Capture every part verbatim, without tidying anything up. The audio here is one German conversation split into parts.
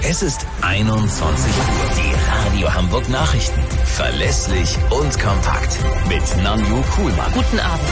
Es ist einundzwanzig Uhr. Die Radio Hamburg Nachrichten. Verlässlich und kompakt. Mit Nanju Kuhlmann. Guten Abend.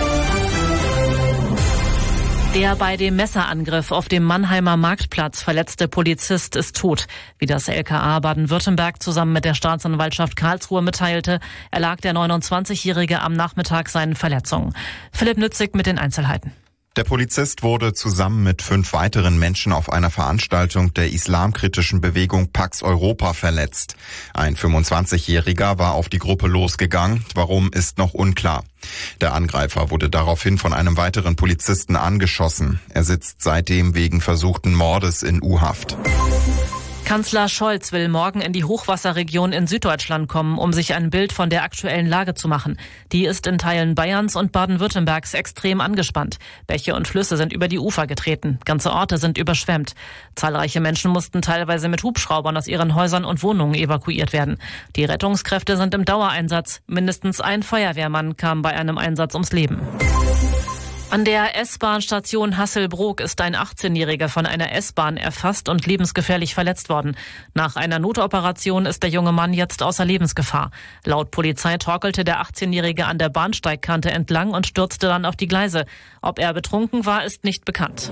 Der bei dem Messerangriff auf dem Mannheimer Marktplatz verletzte Polizist ist tot. Wie das L K A Baden-Württemberg zusammen mit der Staatsanwaltschaft Karlsruhe mitteilte, erlag der neunundzwanzigjährige am Nachmittag seinen Verletzungen. Philipp Nützig mit den Einzelheiten. Der Polizist wurde zusammen mit fünf weiteren Menschen auf einer Veranstaltung der islamkritischen Bewegung Pax Europa verletzt. Ein fünfundzwanzigjähriger war auf die Gruppe losgegangen. Warum, ist noch unklar. Der Angreifer wurde daraufhin von einem weiteren Polizisten angeschossen. Er sitzt seitdem wegen versuchten Mordes in U-Haft. Kanzler Scholz will morgen in die Hochwasserregion in Süddeutschland kommen, um sich ein Bild von der aktuellen Lage zu machen. Die ist in Teilen Bayerns und Baden-Württembergs extrem angespannt. Bäche und Flüsse sind über die Ufer getreten. Ganze Orte sind überschwemmt. Zahlreiche Menschen mussten teilweise mit Hubschraubern aus ihren Häusern und Wohnungen evakuiert werden. Die Rettungskräfte sind im Dauereinsatz. Mindestens ein Feuerwehrmann kam bei einem Einsatz ums Leben. An der S-Bahn-Station Hasselbrook ist ein achtzehnjähriger von einer S-Bahn erfasst und lebensgefährlich verletzt worden. Nach einer Notoperation ist der junge Mann jetzt außer Lebensgefahr. Laut Polizei torkelte der achtzehnjährige an der Bahnsteigkante entlang und stürzte dann auf die Gleise. Ob er betrunken war, ist nicht bekannt.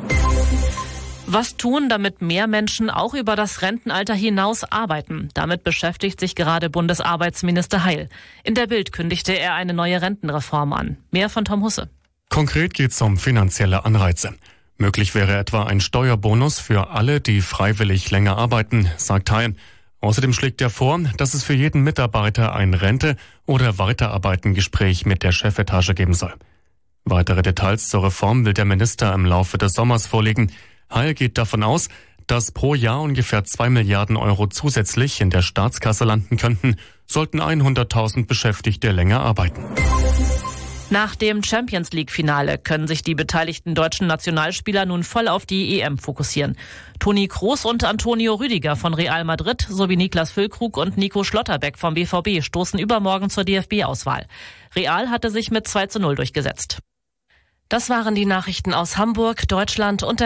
Was tun, damit mehr Menschen auch über das Rentenalter hinaus arbeiten? Damit beschäftigt sich gerade Bundesarbeitsminister Heil. In der Bild kündigte er eine neue Rentenreform an. Mehr von Tom Husse. Konkret geht es um finanzielle Anreize. Möglich wäre etwa ein Steuerbonus für alle, die freiwillig länger arbeiten, sagt Heil. Außerdem schlägt er vor, dass es für jeden Mitarbeiter ein Rente- oder Weiterarbeitengespräch mit der Chefetage geben soll. Weitere Details zur Reform will der Minister im Laufe des Sommers vorlegen. Heil geht davon aus, dass pro Jahr ungefähr zwei Milliarden Euro zusätzlich in der Staatskasse landen könnten, sollten hunderttausend Beschäftigte länger arbeiten. Nach dem Champions-League-Finale können sich die beteiligten deutschen Nationalspieler nun voll auf die E M fokussieren. Toni Kroos und Antonio Rüdiger von Real Madrid sowie Niklas Füllkrug und Nico Schlotterbeck vom B V B stoßen übermorgen zur D F B-Auswahl. Real hatte sich mit zwei zu null durchgesetzt. Das waren die Nachrichten aus Hamburg, Deutschland und der